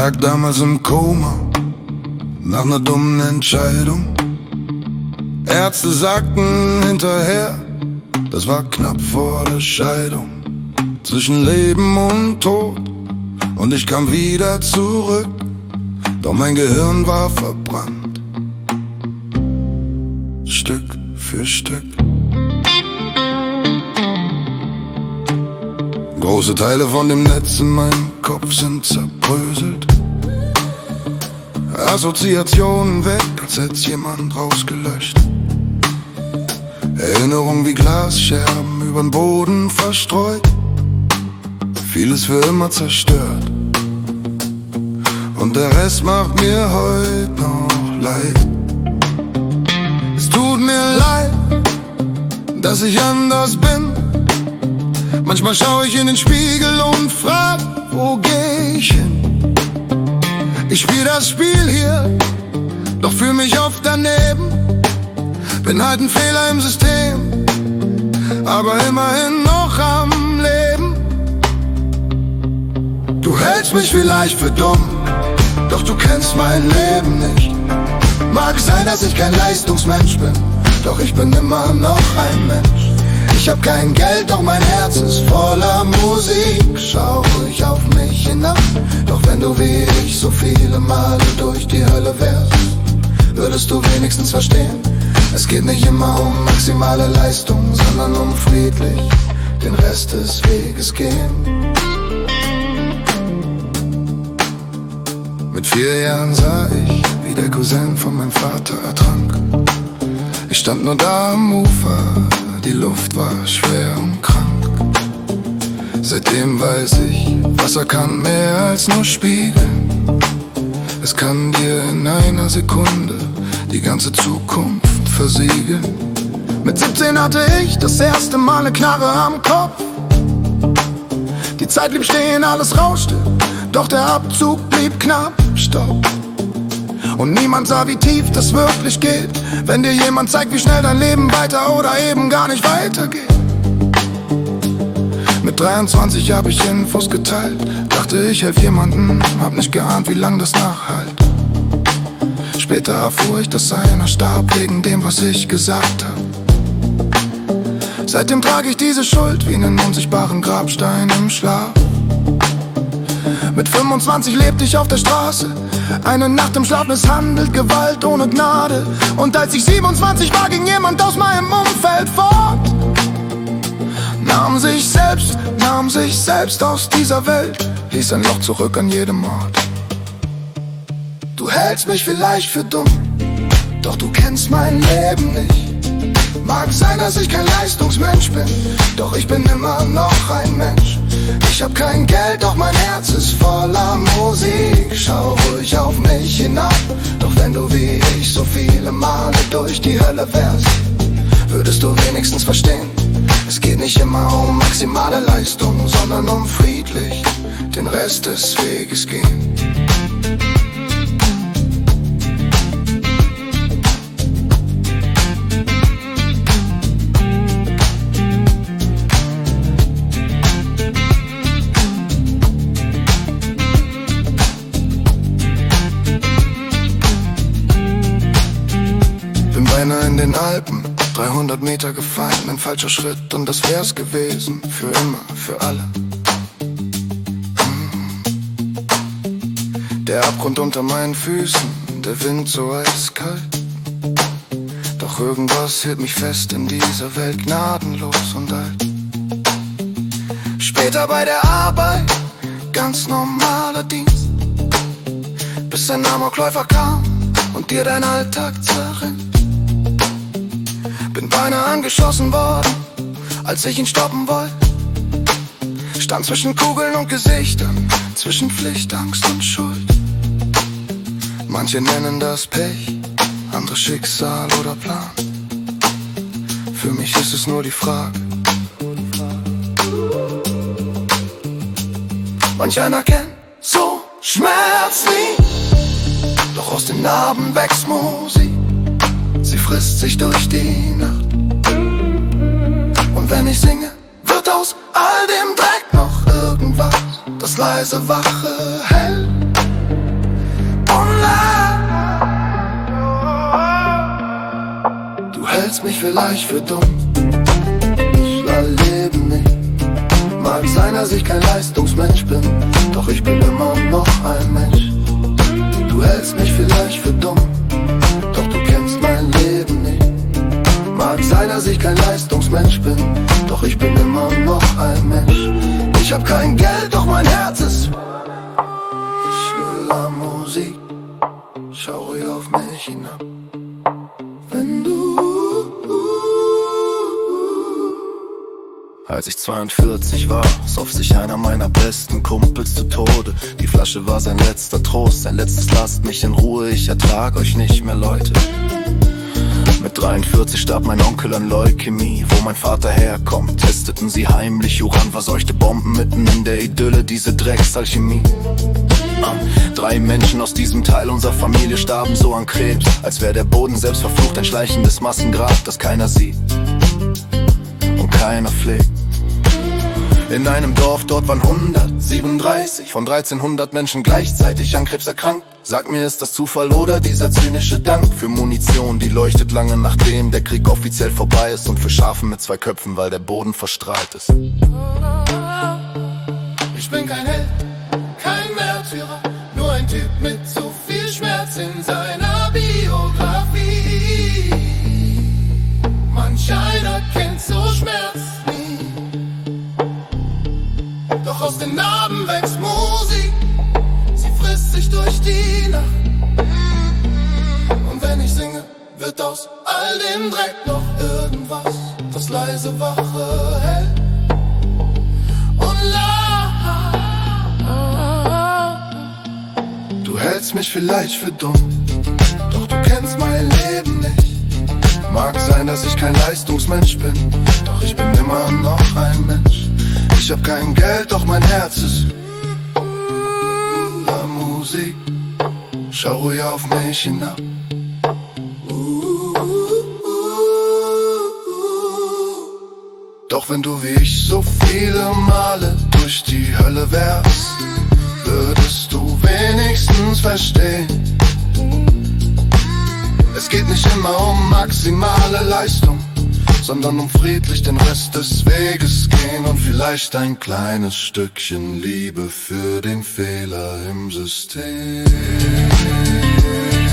lag damals im Koma, nach ner dummen Entscheidung. Ärzte sagten hinterher, das war knapp vor der Scheidung. Zwischen Leben und Tod, und ich kam wieder zurück, doch mein Gehirn war verbrannt, Stück für Stück. Große Teile von dem Netz in meinem Kopf sind zerbröselt. Assoziationen weg, als hätt's jemand rausgelöscht. Erinnerungen wie Glasscherben übern Boden verstreut. Vieles für immer zerstört. Und der Rest macht mir heute noch leid. Es tut mir leid, dass ich anders bin. Manchmal schau ich in den Spiegel und frag, wo geh ich hin? Ich spiel das Spiel hier, doch fühl mich oft daneben. Bin halt ein Fehler im System, aber immerhin noch am Leben. Du hältst mich vielleicht für dumm, doch du kennst mein Leben nicht. Mag sein, dass ich kein Leistungsmensch bin, doch ich bin immer noch ein Mensch. Ich hab kein Geld, doch mein Herz ist voller Musik. Schau ruhig auf mich hinab, doch wenn du wie ich so viele Male durch die Hölle wärst, würdest du wenigstens verstehen, es geht nicht immer um maximale Leistung, sondern um friedlich den Rest des Weges gehen. Mit 4 Jahren sah ich, wie der Cousin von meinem Vater ertrank. Ich stand nur da am Ufer, die Luft war schwer und krank. Seitdem weiß ich, Wasser kann mehr als nur spiegeln. Es kann dir in einer Sekunde die ganze Zukunft versiegeln. Mit 17 hatte ich das erste Mal eine Knarre am Kopf. Die Zeit blieb stehen, alles rauschte, doch der Abzug blieb knapp, stopp. Und niemand sah, wie tief das wirklich geht, wenn dir jemand zeigt, wie schnell dein Leben weiter oder eben gar nicht weitergeht. Mit 23 hab ich Infos geteilt, dachte ich helf jemandem, hab nicht geahnt, wie lang das nachhalt. Später erfuhr ich, dass einer starb wegen dem, was ich gesagt hab. Seitdem trage ich diese Schuld wie einen unsichtbaren Grabstein im Schlaf. Mit 25 lebte ich auf der Straße, eine Nacht im Schlaf misshandelt, Gewalt ohne Gnade. Und als ich 27 war, ging jemand aus meinem Umfeld fort. Nahm sich selbst aus dieser Welt, ließ ein Loch zurück an jedem Ort. Du hältst mich vielleicht für dumm, doch du kennst mein Leben nicht. Mag sein, dass ich kein Leistungsmensch bin, doch ich bin immer noch ein Mensch. Ich hab kein Geld, doch mein Herz ist voller Musik. Schau ruhig auf mich hinab, doch wenn du wie ich so viele Male durch die Hölle wärst, würdest du wenigstens verstehen, es geht nicht immer um maximale Leistung, sondern um friedlich den Rest des Weges gehen. In den Alpen, 300 Meter gefallen, ein falscher Schritt und das wär's gewesen, für immer, für alle. Der Abgrund unter meinen Füßen, der Wind so eiskalt. Doch irgendwas hält mich fest in dieser Welt, gnadenlos und alt. Später bei der Arbeit, ganz normaler Dienst, bis ein Amokläufer kam und dir dein Alltag zerrinnt. Bin beinahe angeschossen worden, als ich ihn stoppen wollte. Stand zwischen Kugeln und Gesichtern, zwischen Pflicht, Angst und Schuld. Manche nennen das Pech, andere Schicksal oder Plan. Für mich ist es nur die Frage. Manch einer kennt so Schmerz nie, doch aus den Narben wächst Musik. Sie frisst sich durch die Nacht. Und wenn ich singe, wird aus all dem Dreck noch irgendwas, das leise Wache hält. Du hältst mich vielleicht für dumm, ich erlebe nicht. Mag sein, dass ich kein Leistungsmensch bin, doch ich bin immer noch ein Mensch. Du hältst mich vielleicht für dumm, doch du kennst mein Leben nicht. Mag sein, dass ich kein Leistungsmensch bin, doch ich bin immer noch ein Mensch. Ich hab kein Geld, doch mein Herz ist. Ich will an Musik, schau ruhig auf mich hinab. Wenn du Als ich 42 war, soff sich einer meiner besten Kumpels zu Tode. Die Flasche war sein letzter Trost, sein letztes lasst mich in Ruhe, ich ertrag euch nicht mehr, Leute. Mit 43 starb mein Onkel an Leukämie. Wo mein Vater herkommt, testeten sie heimlich uranverseuchte Bomben mitten in der Idylle, diese Drecksalchemie. 3 Menschen aus diesem Teil unserer Familie starben so an Krebs, als wäre der Boden selbst verflucht, ein schleichendes Massengrab, das keiner sieht und keiner pflegt. In einem Dorf, dort waren 137 von 1300 Menschen gleichzeitig an Krebs erkrankt. Sag mir, ist das Zufall oder dieser zynische Dank für Munition, die leuchtet lange nachdem der Krieg offiziell vorbei ist, und für Schafe mit 2 Köpfen, weil der Boden verstrahlt ist. Ich bin kein Held, kein Märtyrer, nur ein Typ mit zu viel Schmerz in seiner Biografie. Manch einer kennt so Schmerz nie, doch aus den Narben wächst Musik, sie frisst sich durch die Nacht. Und wenn ich singe, wird aus all dem Dreck noch irgendwas, das leise Wache hält und lacht. Du hältst mich vielleicht für dumm, doch du kennst mein Leben nicht. Mag sein, dass ich kein Leistungsmensch bin, doch ich bin immer noch ein Mensch. Ich hab kein Geld, doch mein Herz ist la Musik. Schau ruhig auf mich hinab. Doch wenn du wie ich so viele Male durch die Hölle wärst, würdest du wenigstens verstehen. Es geht nicht immer um maximale Leistung, sondern um friedlich den Rest des Weges gehen und vielleicht ein kleines Stückchen Liebe für den Fehler im System.